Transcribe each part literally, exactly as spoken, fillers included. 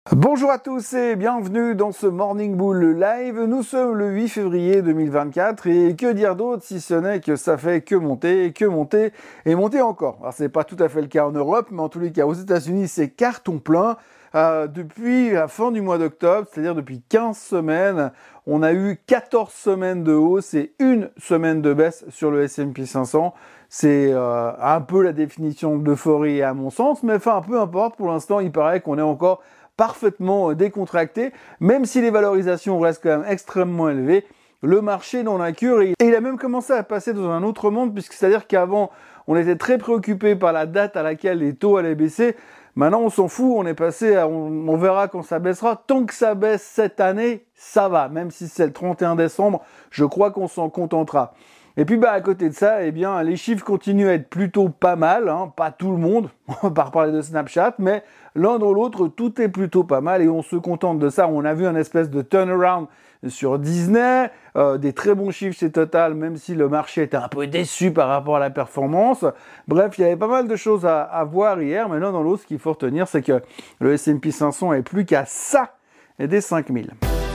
Bonjour à tous et bienvenue dans ce Morning Bull Live. Nous sommes le huit février deux mille vingt-quatre et que dire d'autre si ce n'est que ça fait que monter, que monter et monter encore. Alors c'est pas tout à fait le cas en Europe, mais en tous les cas aux États-Unis c'est carton plein. Euh, depuis la fin du mois d'octobre, c'est-à-dire depuis quinze semaines, on a eu quatorze semaines de hausse et une semaine de baisse sur le S and P cinq cents. C'est euh, un peu la définition d'euphorie à mon sens, mais enfin peu importe, pour l'instant il paraît qu'on est encore parfaitement décontracté, même si les valorisations restent quand même extrêmement élevées. Le marché n'en a cure et il a même commencé à passer dans un autre monde, puisque c'est-à-dire qu'avant, on était très préoccupé par la date à laquelle les taux allaient baisser. Maintenant, on s'en fout, on est passé à, on, on verra quand ça baissera. Tant que ça baisse cette année, ça va. Même si c'est le trente et un décembre, je crois qu'on s'en contentera. Et puis bah à côté de ça, eh bien les chiffres continuent à être plutôt pas mal, hein, pas tout le monde, on va pas reparler de Snapchat, mais l'un dans l'autre, tout est plutôt pas mal et on se contente de ça. On a vu un espèce de turnaround sur Disney, euh, des très bons chiffres chez Total, même si le marché était un peu déçu par rapport à la performance. Bref, il y avait pas mal de choses à, à voir hier, mais l'un dans l'autre, ce qu'il faut retenir, c'est que le S and P cinq cents est plus qu'à ça des cinq mille.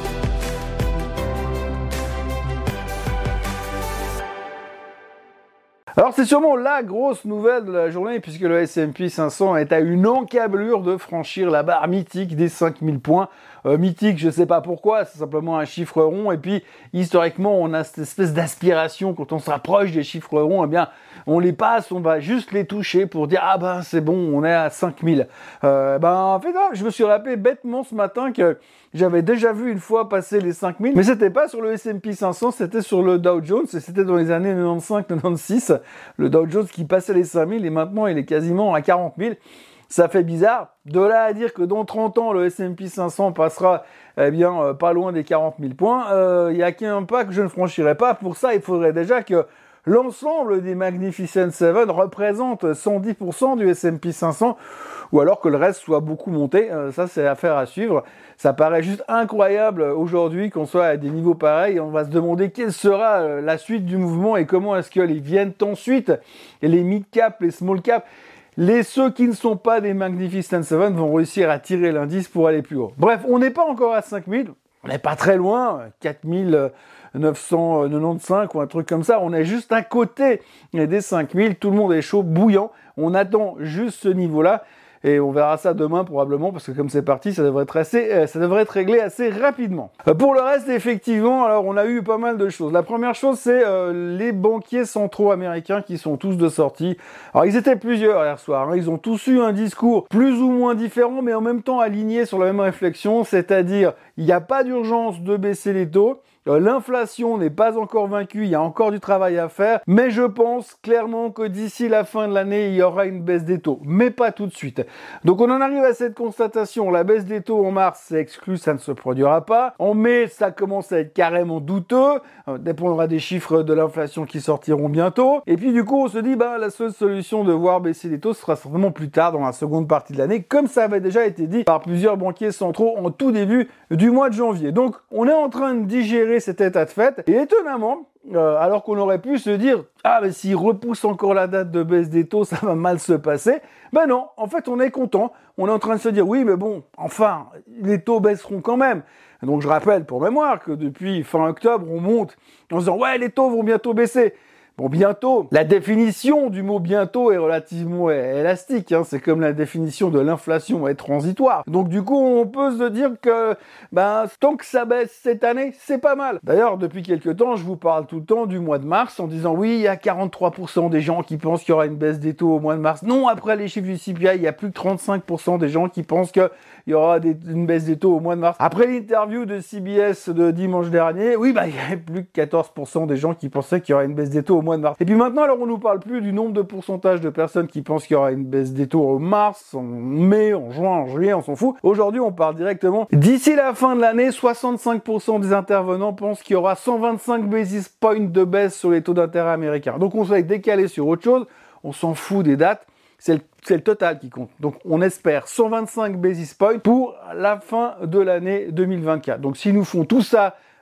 Alors c'est sûrement la grosse nouvelle de la journée puisque le S and P cinq cents est à une encablure de franchir la barre mythique des cinq mille points. Euh, mythique, je sais pas pourquoi, c'est simplement un chiffre rond et puis historiquement on a cette espèce d'aspiration quand on se rapproche des chiffres ronds, eh bien on les passe, on va juste les toucher pour dire ah ben c'est bon, on est à cinq mille. Euh, ben en fait là, je me suis rappelé bêtement ce matin que j'avais déjà vu une fois passer les cinq mille, mais c'était pas sur le S and P cinq cents, c'était sur le Dow Jones et c'était dans les années quatre-vingt-quinze quatre-vingt-seize. Le Dow Jones qui passait les cinq mille et maintenant il est quasiment à quarante mille. Ça fait bizarre. De là à dire que dans trente ans, le S and P cinq cents passera eh bien, euh, pas loin des quarante mille points, il euh, n'y a qu'un pas que je ne franchirai pas. Pour ça, il faudrait déjà que l'ensemble des Magnificent Seven représente cent dix pour cent du S and P cinq cents ou alors que le reste soit beaucoup monté. Euh, ça, c'est affaire à suivre. Ça paraît juste incroyable aujourd'hui qu'on soit à des niveaux pareils. On va se demander quelle sera euh, la suite du mouvement et comment est-ce qu'ils viennent ensuite. Et les mid-cap, les small-cap, les ceux qui ne sont pas des Magnificent Seven vont réussir à tirer l'indice pour aller plus haut. Bref, on n'est pas encore à cinq mille. On n'est pas très loin, quatre mille neuf cent quatre-vingt-quinze ou un truc comme ça. On est juste à côté des cinq mille. Tout le monde est chaud, bouillant. On attend juste ce niveau-là. Et on verra ça demain probablement parce que comme c'est parti, ça devrait être assez, euh, ça devrait être réglé assez rapidement. Euh, pour le reste, effectivement, alors on a eu pas mal de choses. La première chose, c'est euh, les banquiers centraux américains qui sont tous de sortie. Alors ils étaient plusieurs hier soir. Hein. Ils ont tous eu un discours plus ou moins différent, mais en même temps aligné sur la même réflexion, c'est-à-dire il n'y a pas d'urgence de baisser les taux. L'inflation n'est pas encore vaincue, il y a encore du travail à faire, mais je pense clairement que d'ici la fin de l'année, il y aura une baisse des taux, mais pas tout de suite. Donc on en arrive à cette constatation, la baisse des taux en mars, c'est exclu, ça ne se produira pas. En mai, ça commence à être carrément douteux, ça dépendra des chiffres de l'inflation qui sortiront bientôt. Et puis du coup, on se dit, bah, la seule solution de voir baisser les taux sera certainement plus tard, dans la seconde partie de l'année, comme ça avait déjà été dit par plusieurs banquiers centraux en tout début du mois de janvier. Donc on est en train de digérer cet état de fait. Et étonnamment, euh, alors qu'on aurait pu se dire « Ah, mais s'il repousse encore la date de baisse des taux, ça va mal se passer. » Ben non, en fait, on est content. On est en train de se dire « Oui, mais bon, enfin, les taux baisseront quand même. » Donc, je rappelle pour mémoire que depuis fin octobre, on monte en se disant « Ouais, les taux vont bientôt baisser. » Bon, bientôt, la définition du mot bientôt est relativement élastique, hein. C'est comme la définition de l'inflation est transitoire. Donc du coup, on peut se dire que ben, tant que ça baisse cette année, c'est pas mal. D'ailleurs, depuis quelques temps, je vous parle tout le temps du mois de mars en disant oui, il y a quarante-trois pour cent des gens qui pensent qu'il y aura une baisse des taux au mois de mars. Non, après les chiffres du C P I, il y a plus que trente-cinq pour cent des gens qui pensent qu'il y aura des, une baisse des taux au mois de mars. Après l'interview de C B S de dimanche dernier, oui, bah, il y avait plus que quatorze pour cent des gens qui pensaient qu'il y aura une baisse des taux au mois de mars. Et puis maintenant, alors on nous parle plus du nombre de pourcentage de personnes qui pensent qu'il y aura une baisse des taux en mars, en mai, en juin, en juillet, on s'en fout. Aujourd'hui, on parle directement. D'ici la fin de l'année, soixante-cinq pour cent des intervenants pensent qu'il y aura cent vingt-cinq basis points de baisse sur les taux d'intérêt américains. Donc on s'est décalé sur autre chose, on s'en fout des dates. C'est le, c'est le total qui compte. Donc on espère cent vingt-cinq basis points pour la fin de l'année deux mille vingt-quatre. Donc s'ils nous font tout ça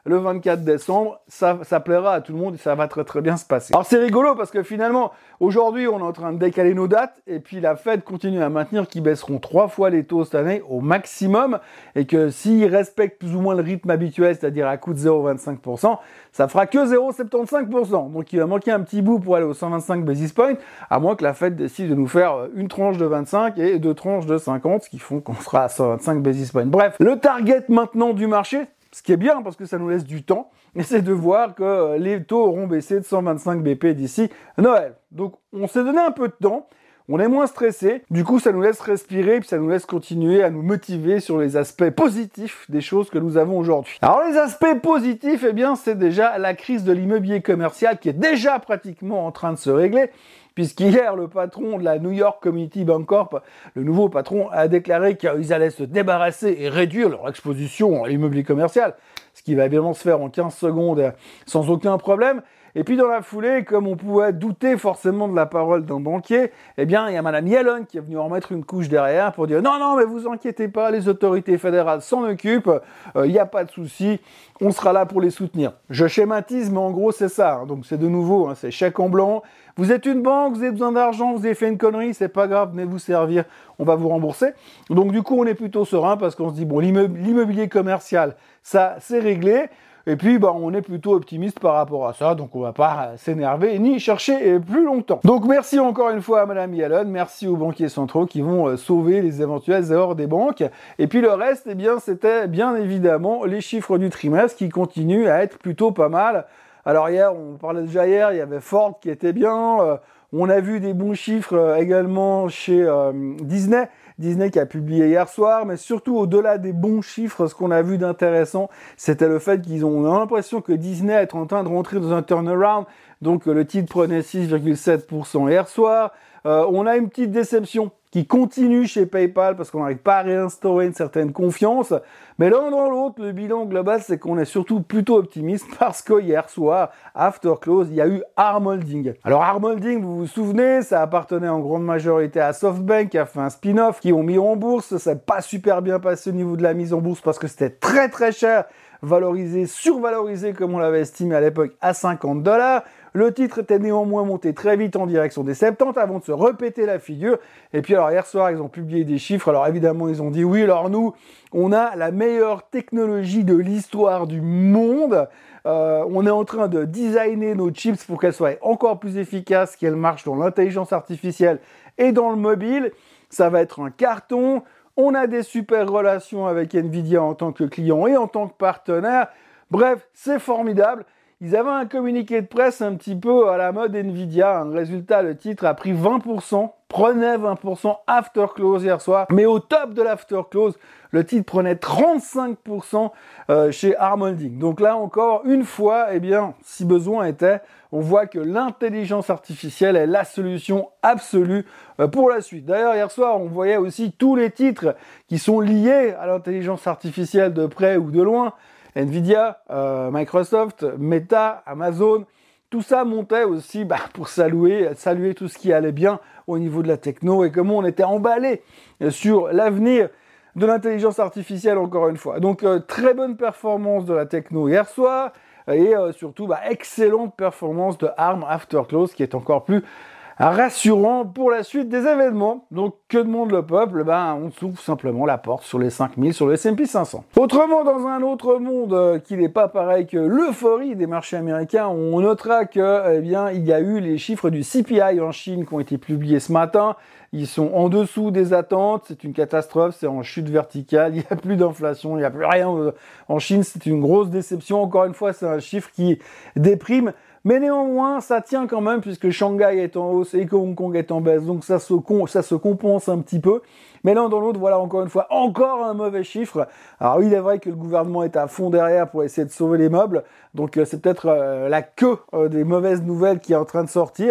le vingt-quatre décembre, ça, ça plaira à tout le monde et ça va très très bien se passer. Alors c'est rigolo parce que finalement, aujourd'hui, on est en train de décaler nos dates et puis la Fed continue à maintenir qu'ils baisseront trois fois les taux cette année au maximum et que s'ils respectent plus ou moins le rythme habituel, c'est-à-dire à coût de zéro virgule vingt-cinq pour cent, ça fera que zéro virgule soixante-quinze pour cent. Donc il va manquer un petit bout pour aller aux cent vingt-cinq basis points, à moins que la Fed décide de nous faire une tranche de vingt-cinq et deux tranches de cinquante, ce qui font qu'on sera à cent vingt-cinq basis points. Bref, le target maintenant du marché, ce qui est bien parce que ça nous laisse du temps, et c'est de voir que les taux auront baissé de cent vingt-cinq B P d'ici Noël. Donc on s'est donné un peu de temps, on est moins stressé, du coup ça nous laisse respirer, puis ça nous laisse continuer à nous motiver sur les aspects positifs des choses que nous avons aujourd'hui. Alors les aspects positifs, eh bien c'est déjà la crise de l'immobilier commercial qui est déjà pratiquement en train de se régler, puisqu'hier, le patron de la New York Community Bank Corp, le nouveau patron, a déclaré qu'ils allaient se débarrasser et réduire leur exposition à l'immobilier commercial, ce qui va évidemment se faire en quinze secondes sans aucun problème. Et puis dans la foulée, comme on pouvait douter forcément de la parole d'un banquier, eh bien il y a Madame Yellen qui est venue en mettre une couche derrière pour dire non, non, mais vous inquiétez pas, les autorités fédérales s'en occupent, il euh, n'y a pas de souci, on sera là pour les soutenir. Je schématise, mais en gros c'est ça, hein. Donc c'est de nouveau, hein, c'est chèque en blanc. Vous êtes une banque, vous avez besoin d'argent, vous avez fait une connerie, c'est pas grave, venez vous servir, on va vous rembourser. Donc du coup on est plutôt serein parce qu'on se dit bon, l'immobilier commercial, ça c'est réglé. Et puis, bah, on est plutôt optimiste par rapport à ça, donc on va pas s'énerver ni chercher plus longtemps. Donc merci encore une fois à Madame Yellen, merci aux banquiers centraux qui vont euh, sauver les éventuelles erreurs des banques. Et puis le reste, eh bien, c'était bien évidemment les chiffres du trimestre qui continuent à être plutôt pas mal. Alors hier, on parlait déjà hier, il y avait Ford qui était bien, euh, on a vu des bons chiffres euh, également chez euh, Disney. Disney qui a publié hier soir, mais surtout au-delà des bons chiffres, ce qu'on a vu d'intéressant, c'était le fait qu'ils ont, on a l'impression que Disney est en train de rentrer dans un turnaround, donc le titre prenait six virgule sept pour cent hier soir. Euh, on a une petite déception qui continue chez PayPal parce qu'on n'arrive pas à réinstaurer une certaine confiance. Mais l'un dans l'autre, le bilan global, c'est qu'on est surtout plutôt optimiste parce que hier soir, after close, il y a eu Arm Holding. Alors Arm Holding, vous vous souvenez, ça appartenait en grande majorité à SoftBank qui a fait un spin-off, qui ont mis en bourse. Ça n'a pas super bien passé au niveau de la mise en bourse parce que c'était très très cher, valorisé, survalorisé comme on l'avait estimé à l'époque à cinquante dollars. Le titre était néanmoins monté très vite en direction des soixante-dix avant de se repéter la figure. Et puis alors hier soir, ils ont publié des chiffres. Alors évidemment, ils ont dit oui, alors nous, on a la meilleure technologie de l'histoire du monde. Euh, on est en train de designer nos chips pour qu'elles soient encore plus efficaces, qu'elles marchent dans l'intelligence artificielle et dans le mobile. Ça va être un carton. On a des super relations avec Nvidia en tant que client et en tant que partenaire. Bref, c'est formidable. Ils avaient un communiqué de presse un petit peu à la mode Nvidia. Un résultat, le titre a pris vingt pour cent, prenait vingt pour cent after close hier soir. Mais au top de l'after close, le titre prenait trente-cinq pour cent euh, chez Arm Holding. Donc là encore, une fois, eh bien, si besoin était, on voit que l'intelligence artificielle est la solution absolue euh, pour la suite. D'ailleurs, hier soir, on voyait aussi tous les titres qui sont liés à l'intelligence artificielle de près ou de loin. Nvidia, euh, Microsoft, Meta, Amazon, tout ça montait aussi bah, pour saluer, saluer tout ce qui allait bien au niveau de la techno et comment on était emballé sur l'avenir de l'intelligence artificielle encore une fois. Donc euh, très bonne performance de la techno hier soir et euh, surtout bah, excellente performance de Arm After Close qui est encore plus rassurant pour la suite des événements. Donc, que demande le peuple? Ben, on s'ouvre simplement la porte sur les cinq mille, sur le S and P cinq cents. Autrement, dans un autre monde euh, qui n'est pas pareil que l'euphorie des marchés américains, on notera que, eh bien, il y a eu les chiffres du C P I en Chine qui ont été publiés ce matin. Ils sont en dessous des attentes, c'est une catastrophe, c'est en chute verticale, il n'y a plus d'inflation, il n'y a plus rien. En Chine, c'est une grosse déception. Encore une fois, c'est un chiffre qui déprime. Mais néanmoins, ça tient quand même puisque Shanghai est en hausse et que Hong Kong est en baisse. Donc ça se, con, ça se compense un petit peu. Mais l'un dans l'autre, voilà encore une fois, encore un mauvais chiffre. Alors oui, il est vrai que le gouvernement est à fond derrière pour essayer de sauver les meubles. Donc euh, c'est peut-être euh, la queue euh, des mauvaises nouvelles qui est en train de sortir.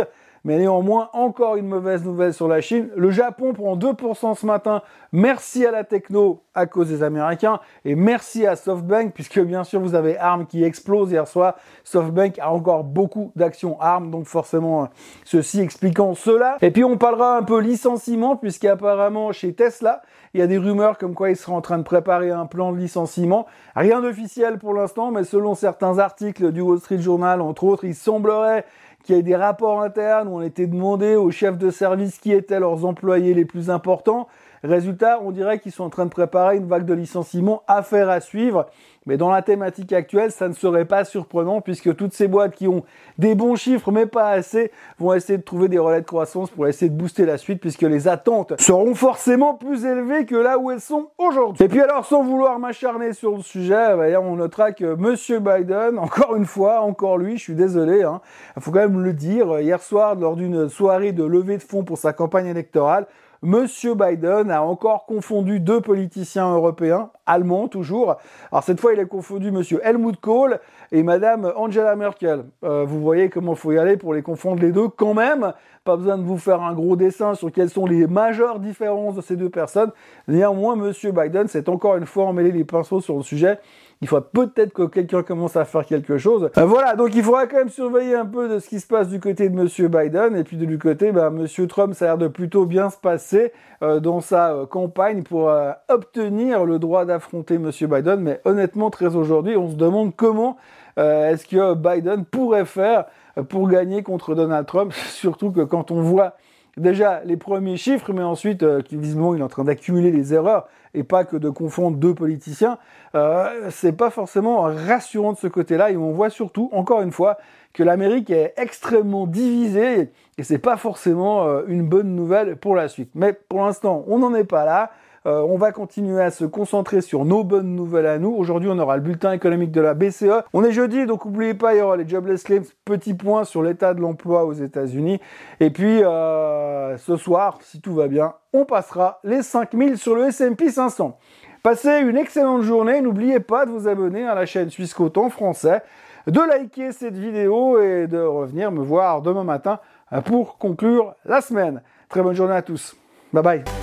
mais néanmoins, encore une mauvaise nouvelle sur la Chine. Le Japon prend deux pour cent ce matin. Merci à la techno à cause des Américains et merci à SoftBank puisque bien sûr vous avez ARM qui explose hier soir. SoftBank a encore beaucoup d'actions ARM, donc forcément ceci expliquant cela. Et puis on parlera un peu licenciement puisqu'apparemment chez Tesla, il y a des rumeurs comme quoi ils seraient en train de préparer un plan de licenciement. Rien d'officiel pour l'instant, mais selon certains articles du Wall Street Journal, entre autres, il semblerait qu'il y ait des rapports internes où on était demandé aux chefs de service qui étaient leurs employés les plus importants. Résultat, on dirait qu'ils sont en train de préparer une vague de licenciements, affaire à suivre. Mais dans la thématique actuelle, ça ne serait pas surprenant puisque toutes ces boîtes qui ont des bons chiffres mais pas assez vont essayer de trouver des relais de croissance pour essayer de booster la suite puisque les attentes seront forcément plus élevées que là où elles sont aujourd'hui. Et puis alors, sans vouloir m'acharner sur le sujet, bah, on notera que Monsieur Biden, encore une fois, encore lui, je suis désolé, hein, il faut quand même le dire, hier soir, lors d'une soirée de levée de fonds pour sa campagne électorale, Monsieur Biden a encore confondu deux politiciens européens, allemands toujours. Alors cette fois, il a confondu Monsieur Helmut Kohl et Madame Angela Merkel. Euh, vous voyez comment il faut y aller pour les confondre les deux quand même. Pas besoin de vous faire un gros dessin sur quelles sont les majeures différences de ces deux personnes. Néanmoins, Monsieur Biden s'est encore une fois emmêlé les pinceaux sur le sujet. Il faudra peut-être que quelqu'un commence à faire quelque chose. Euh, voilà, donc il faudra quand même surveiller un peu de ce qui se passe du côté de Monsieur Biden. Et puis de l'autre côté, bah, Monsieur Trump, ça a l'air de plutôt bien se passer euh, dans sa euh, campagne pour euh, obtenir le droit d'affronter Monsieur Biden. Mais honnêtement, très aujourd'hui, on se demande comment euh, est-ce que Biden pourrait faire pour gagner contre Donald Trump. Surtout que quand on voit déjà les premiers chiffres, mais ensuite, euh, visiblement, il est en train d'accumuler les erreurs et pas que de confondre deux politiciens. Euh, c'est pas forcément rassurant de ce côté-là. Et on voit surtout, encore une fois, que l'Amérique est extrêmement divisée et c'est pas forcément euh, une bonne nouvelle pour la suite. Mais pour l'instant, on n'en est pas là. Euh, on va continuer à se concentrer sur nos bonnes nouvelles à nous. Aujourd'hui, on aura le bulletin économique de la B C E. On est jeudi, donc n'oubliez pas, il y aura les jobless claims. Petit point sur l'état de l'emploi aux États-Unis. Et puis, euh, ce soir, si tout va bien, on passera les cinq mille sur le S and P cinq cents. Passez une excellente journée. N'oubliez pas de vous abonner à la chaîne Suisse Côte en français, de liker cette vidéo et de revenir me voir demain matin pour conclure la semaine. Très bonne journée à tous. Bye bye.